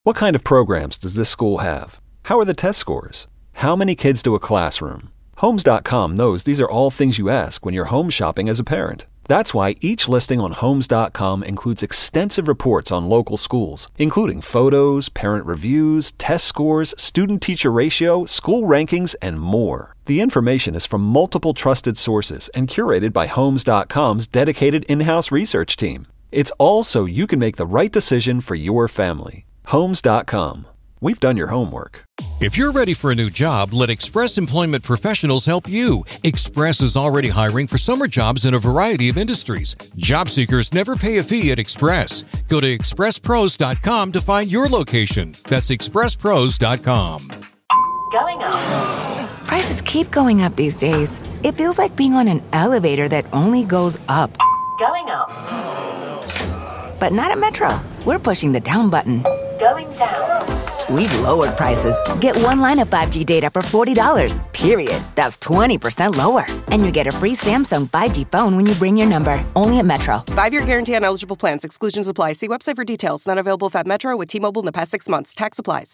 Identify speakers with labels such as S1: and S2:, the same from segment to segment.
S1: What kind of programs does this school have? How are the test scores? How many kids do a classroom? Homes.com knows these are all things you ask when you're home shopping as a parent. That's why each listing on Homes.com includes extensive reports on local schools, including photos, parent reviews, test scores, student-teacher ratio, school rankings, and more. The information is from multiple trusted sources and curated by Homes.com's dedicated in-house research team. It's all so you can make the right decision for your family. Homes.com. We've done your homework.
S2: If you're ready for a new job, let Express Employment Professionals help you. Express is already hiring for summer jobs in a variety of industries. Job seekers never pay a fee at Express. Go to expresspros.com to find your location. That's expresspros.com.
S3: Going up.
S4: Prices keep going up these days. It feels like being on an elevator that only goes up.
S3: Going up.
S4: But not at Metro. We're pushing the down button.
S3: Going down.
S4: We've lowered prices. Get one line of 5G data for $40, period. That's 20% lower. And you get a free Samsung 5G phone when you bring your number. Only at Metro.
S5: 5-year guarantee on eligible plans. Exclusions apply. See website for details. Not available at Metro with T-Mobile in the past 6 months. Tax applies.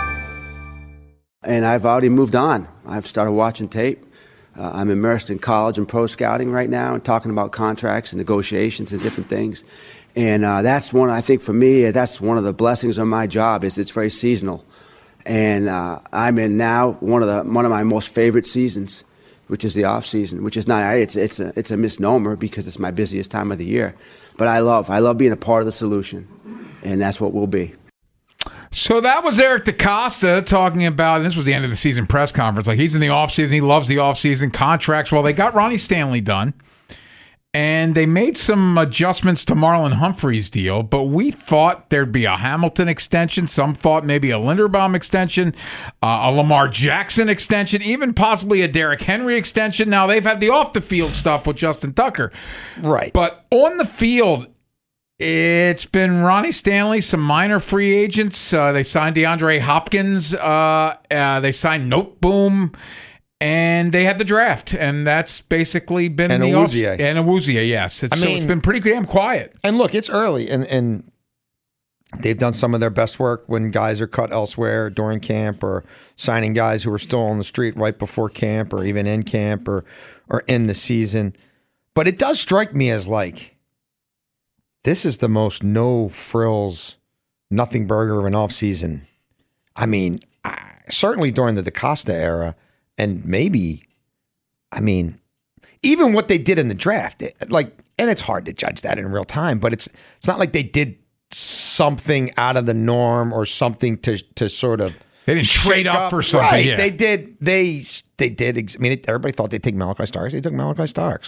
S6: And I've already moved on. I've started watching tape. I'm immersed in college and pro scouting right now and talking about contracts and negotiations and different things. And that's one, I think for me, that's one of the blessings of my job is it's very seasonal. And I'm in now one of my most favorite seasons, which is the off season, which is not, it's a misnomer because it's my busiest time of the year. But I love being a part of the solution, and that's what we'll be.
S7: So that was Eric DeCosta talking about, and this was the end of the season press conference, like he's in the offseason, he loves the offseason contracts. Well, they got Ronnie Stanley done, and they made some adjustments to Marlon Humphrey's deal, but we thought there'd be a Hamilton extension. Some thought maybe a Linderbaum extension, a Lamar Jackson extension, even possibly a Derrick Henry extension. Now, they've had the off-the-field stuff with Justin Tucker.
S8: Right.
S7: But on the field, it's been Ronnie Stanley, some minor free agents. They signed DeAndre Hopkins. They signed Noteboom. And they had the draft. And that's basically been
S8: and
S7: the
S8: Awuzie.
S7: And Awuzie, yes. It's been pretty damn quiet.
S8: And look, it's early. And they've done some of their best work when guys are cut elsewhere during camp or signing guys who are still on the street right before camp or even in camp or in the season. But it does strike me as like, this is the most no-frills, nothing burger of an offseason. I mean, certainly during the DeCosta era, and maybe, I mean, even what they did in the draft, and it's hard to judge that in real time, but it's not like they did something out of the norm or something to sort of
S7: they didn't trade up for something.
S8: Right?
S7: Yeah.
S8: They did. I mean, everybody thought they'd take Malachi Starks. They took Malachi Starks.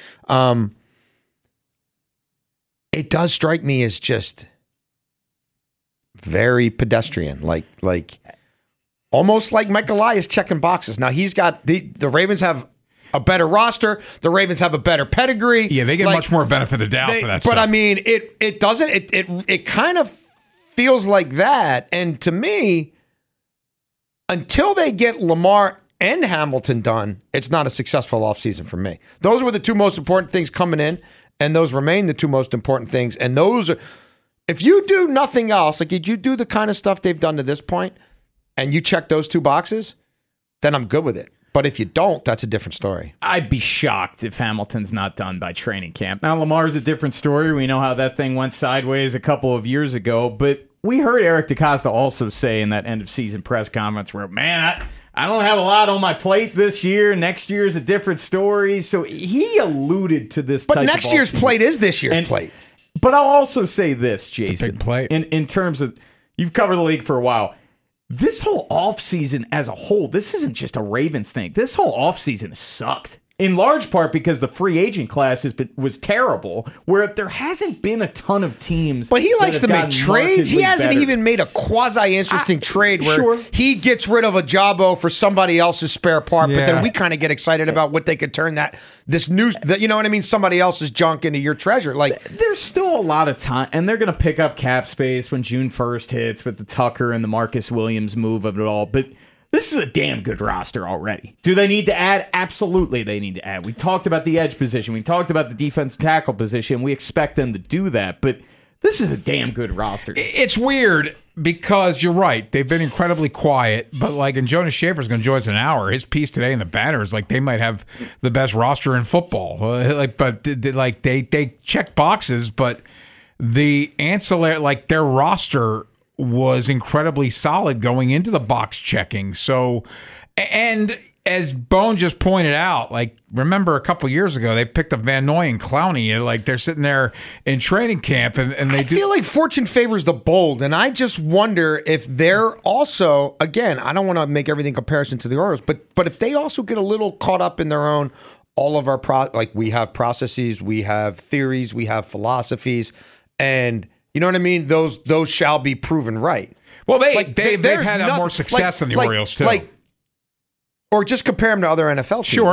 S8: It does strike me as just very pedestrian, like almost like Mike Elias checking boxes. Now he's got the Ravens have a better roster. The Ravens have a better pedigree.
S7: Yeah, they get much more benefit of doubt for that stuff.
S8: But I mean, it doesn't. It kind of feels like that. And to me, until they get Lamar and Hamilton done, it's not a successful offseason for me. Those were the two most important things coming in. And those remain the two most important things. And those are, if you do nothing else, like you do the kind of stuff they've done to this point, and you check those two boxes, then I'm good with it. But if you don't, that's a different story.
S9: I'd be shocked if Hamilton's not done by training camp. Now, Lamar's a different story. We know how that thing went sideways a couple of years ago. But we heard Eric DeCosta also say in that end-of-season press conference where, man, I don't have a lot on my plate this year. Next year is a different story. So he alluded to this.
S8: But next year's plate is this year's plate.
S9: But I'll also say this, Jason.
S7: It's a big plate.
S9: In terms of, you've covered the league for a while. This whole offseason as a whole, this isn't just a Ravens thing. This whole offseason has sucked. In large part because the free agent class was terrible, where there hasn't been a ton of teams.
S8: But he likes to make trades. He hasn't even made a quasi-interesting trade where he gets rid of a Jabo for somebody else's spare part, but then we kind of get excited about what they could turn you know what I mean, somebody else's junk into your treasure. Like,
S9: there's still a lot of time, and they're going to pick up cap space when June 1st hits with the Tucker and the Marcus Williams move of it all, but this is a damn good roster already. Do they need to add? Absolutely they need to add. We talked about the edge position. We talked about the defense tackle position. We expect them to do that. But This is a damn good roster.
S7: It's weird because you're right. They've been incredibly quiet, but and Jonas Schaefer's going to join us in an hour. His piece today in the Banner is they might have the best roster in football. But they check boxes, but the ancillary, their roster was incredibly solid going into the box checking. So, and as Bone just pointed out, remember a couple years ago, they picked up Van Noy and Clowney. They're sitting there in training camp, and they
S8: feel like fortune favors the bold, and I just wonder if they're also, again, I don't want to make everything comparison to the Orioles, but if they also get a little caught up in their own, all of our, we have processes, we have theories, we have philosophies, and you know what I mean? Those shall be proven right.
S7: Well, they've had more success than the Orioles, too.
S8: Or just compare them to other NFL teams.
S7: Sure.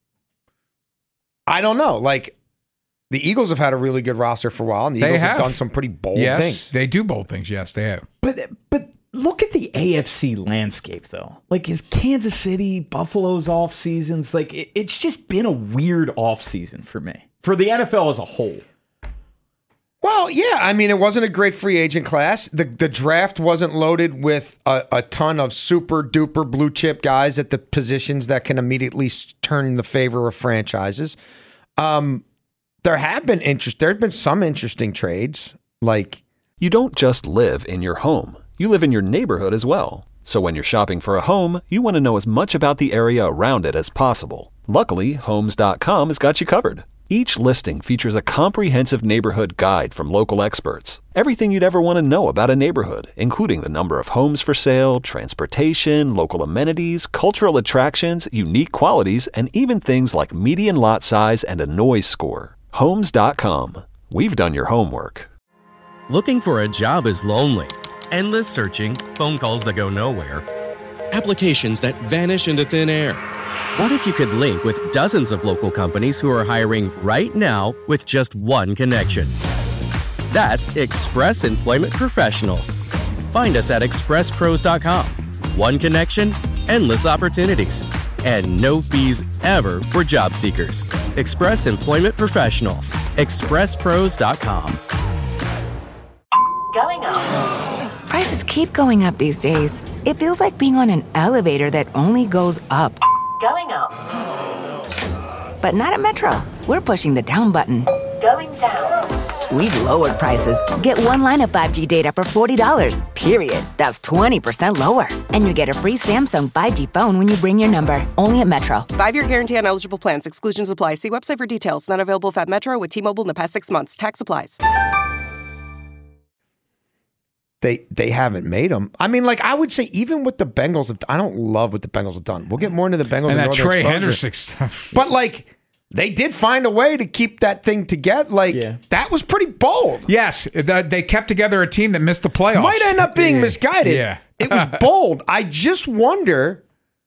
S8: I don't know. The Eagles have had a really good roster for a while, and the Eagles have done some pretty bold things.
S7: They do bold things. Yes, they have.
S9: But look at the AFC landscape, though. Is Kansas City, Buffalo's off seasons? It's just been a weird off season for me, for the NFL as a whole.
S8: Well, yeah. I mean, it wasn't a great free agent class. The draft wasn't loaded with a ton of super duper blue chip guys at the positions that can immediately turn in the favor of franchises. There have been some interesting trades.
S1: You don't just live in your home. You live in your neighborhood as well. So when you're shopping for a home, you want to know as much about the area around it as possible. Luckily, Homes.com has got you covered. Each listing features a comprehensive neighborhood guide from local experts. Everything you'd ever want to know about a neighborhood, including the number of homes for sale, transportation, local amenities, cultural attractions, unique qualities, and even things like median lot size and a noise score. Homes.com. We've done your homework.
S10: Looking for a job is lonely. Endless searching, phone calls that go nowhere, applications that vanish into thin air. What if you could link with dozens of local companies who are hiring right now with just one connection? That's Express Employment Professionals. Find us at expresspros.com. One connection, endless opportunities, and no fees ever for job seekers. Express Employment Professionals. expresspros.com.
S3: Going up.
S4: Prices keep going up these days. It feels like being on an elevator that only goes up.
S3: Going up.
S4: But not at Metro. We're pushing the down button.
S3: Going down.
S4: We've lowered prices. Get one line of 5G data for $40, period. That's 20% lower. And you get a free Samsung 5G phone when you bring your number. Only at Metro.
S5: 5-year guarantee on eligible plans. Exclusions apply. See website for details. Not available if at Metro with T-Mobile in the past 6 months. Tax applies.
S8: They haven't made them. I mean, I would say even with the Bengals, I don't love what the Bengals have done. We'll get more into the Bengals
S7: and that
S8: Northern
S7: Trey
S8: Exposure.
S7: Henderson stuff.
S8: But they did find a way to keep that thing together. That was pretty bold.
S7: Yes, they kept together a team that missed the playoffs.
S8: Might end up being misguided.
S7: Yeah.
S8: It was bold. I just wonder,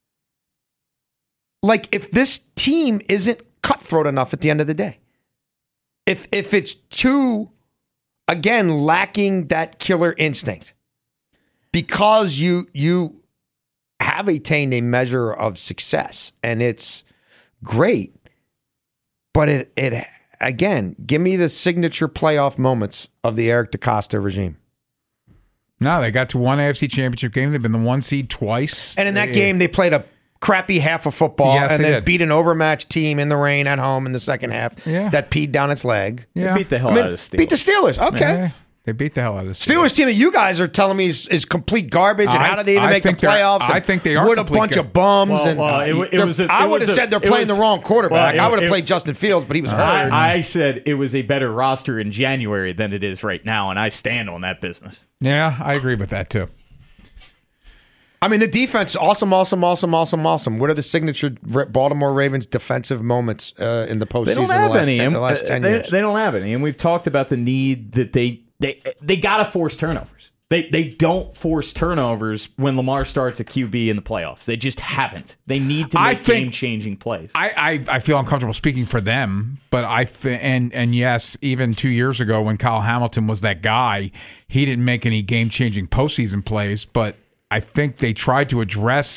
S8: if this team isn't cutthroat enough at the end of the day. If it's too, again, lacking that killer instinct. Because you have attained a measure of success, and it's great. But it again, give me the signature playoff moments of the Eric DeCosta regime.
S7: No, they got to one AFC Championship game. They've been the 1 seed twice.
S8: And in that game, they played a crappy half of football and then beat an overmatched team in the rain at home in the second half that peed down its leg.
S9: Yeah. They beat the hell out of the Steelers.
S8: Beat the Steelers. Okay.
S7: Yeah, they beat the hell out of the
S8: Steelers team that you guys are telling me is complete garbage, and how did they even make the playoffs?
S7: I think they are
S8: with a bunch of bums.
S9: I would
S8: have said they're playing the wrong quarterback. I would have played Justin Fields, but he was hurt.
S9: I said it was a better roster in January than it is right now, and I stand on that business.
S7: Yeah, I agree with that too.
S8: I mean, the defense, awesome. What are the signature Baltimore Ravens defensive moments in the postseason?
S9: They don't have any.
S8: The last 10 years.
S9: They don't have any, and we've talked about the need that they got to force turnovers. They don't force turnovers when Lamar starts a QB in the playoffs. They just haven't. They need to make game-changing plays.
S7: I feel uncomfortable speaking for them, but and yes, even 2 years ago when Kyle Hamilton was that guy, he didn't make any game-changing postseason plays, but I think they tried to address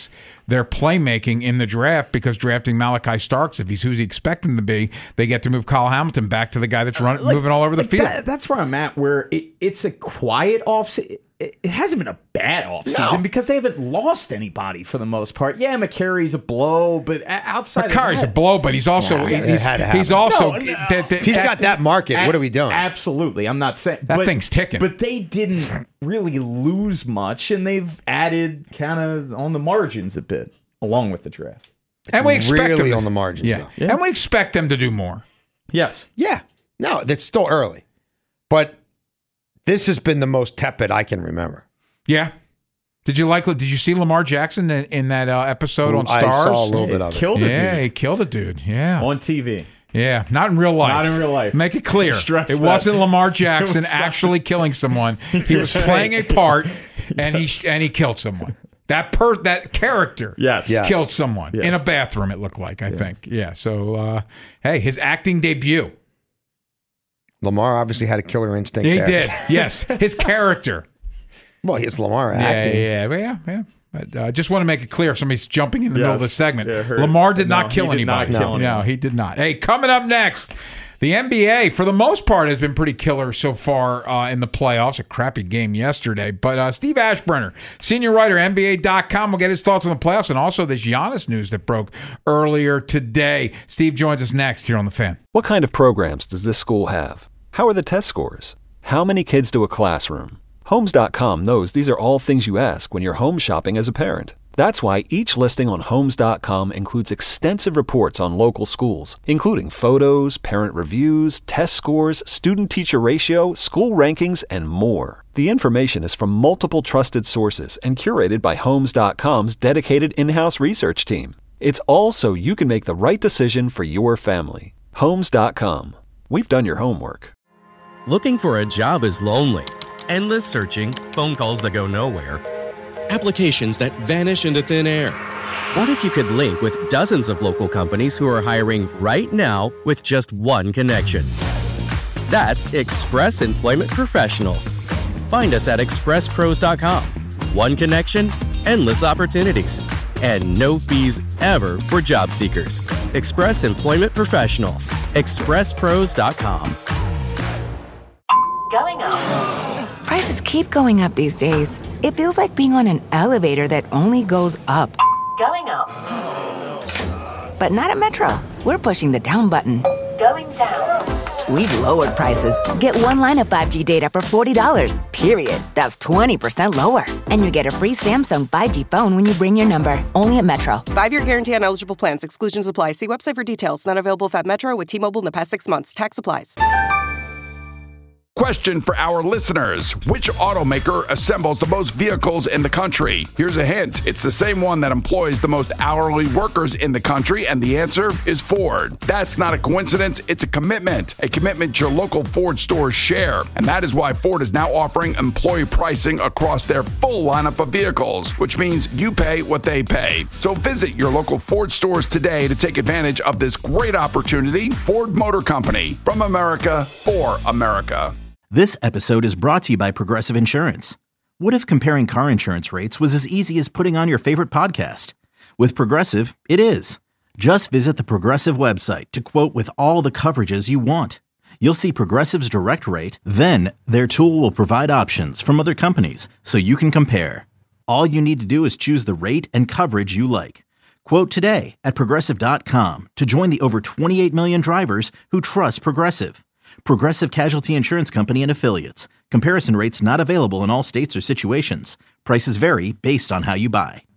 S7: their playmaking in the draft because drafting Malachi Starks, if he's who he expect him to be, they get to move Kyle Hamilton back to the guy that's moving all over the field.
S9: That's where I'm at, where it's a quiet offseason. It hasn't been a bad offseason because they haven't lost anybody for the most part. Yeah, McCarry's a blow, but outside
S7: McCarry's
S9: of
S7: a blow, but he's also he's also
S8: if he's got that market, what are we doing?
S9: Absolutely, I'm not saying
S7: that thing's ticking.
S9: But they didn't really lose much, and they've added kind of on the margins a bit along with the draft.
S7: And we expect
S8: really
S7: them
S8: on the margins.
S7: Yeah, and we expect them to do more.
S9: Yes.
S8: Yeah. No, that's still early, but this has been the most tepid I can remember.
S7: Yeah. Did you see Lamar Jackson in that episode on Stars?
S8: I saw a little bit of it.
S7: He killed a dude. Yeah.
S9: On TV.
S7: Yeah. Not in real life.
S9: Not in real life.
S7: Make it clear. It wasn't Lamar Jackson actually killing someone. He was playing a part, and he killed someone. That character killed someone in a bathroom, it looked like, I think. Yeah. So, hey, his acting debut.
S8: Lamar obviously had a killer instinct
S7: He
S8: there.
S7: did, yes. His character.
S8: Well, it's Lamar acting.
S7: Yeah. But I just want to make it clear if somebody's jumping in the middle of the segment. Lamar did not kill anybody. No, he did not. Hey, coming up next, the NBA, for the most part, has been pretty killer so far in the playoffs. A crappy game yesterday. But Steve Ashburner, senior writer, NBA.com, will get his thoughts on the playoffs and also this Giannis news that broke earlier today. Steve joins us next here on The Fan.
S1: What kind of programs does this school have? How are the test scores? How many kids do a classroom? Homes.com knows these are all things you ask when you're home shopping as a parent. That's why each listing on Homes.com includes extensive reports on local schools, including photos, parent reviews, test scores, student-teacher ratio, school rankings, and more. The information is from multiple trusted sources and curated by Homes.com's dedicated in-house research team. It's all so you can make the right decision for your family. Homes.com. We've done your homework.
S10: Looking for a job is lonely. Endless searching, phone calls that go nowhere, applications that vanish into thin air. What if you could link with dozens of local companies who are hiring right now with just one connection? That's Express Employment Professionals. Find us at expresspros.com. One connection, endless opportunities, and no fees ever for job seekers. Express Employment Professionals. expresspros.com.
S3: Going up.
S4: Prices keep going up these days. It feels like being on an elevator that only goes up.
S3: Going up.
S4: But not at Metro. We're pushing the down button.
S3: Going down.
S4: We've lowered prices. Get one line of 5G data for $40, period. That's 20% lower. And you get a free Samsung 5G phone when you bring your number. Only at Metro.
S5: 5-year guarantee on eligible plans. Exclusions apply. See website for details. Not available if at Metro with T-Mobile in the past 6 months. Tax applies.
S11: Question for our listeners. Which automaker assembles the most vehicles in the country? Here's a hint. It's the same one that employs the most hourly workers in the country, and the answer is Ford. That's not a coincidence. It's a commitment your local Ford stores share. And that is why Ford is now offering employee pricing across their full lineup of vehicles, which means you pay what they pay. So visit your local Ford stores today to take advantage of this great opportunity. Ford Motor Company, from America for America.
S12: This episode is brought to you by Progressive Insurance. What if comparing car insurance rates was as easy as putting on your favorite podcast? With Progressive, it is. Just visit the Progressive website to quote with all the coverages you want. You'll see Progressive's direct rate, then their tool will provide options from other companies so you can compare. All you need to do is choose the rate and coverage you like. Quote today at Progressive.com to join the over 28 million drivers who trust Progressive. Progressive Casualty Insurance Company and Affiliates. Comparison rates not available in all states or situations. Prices vary based on how you buy.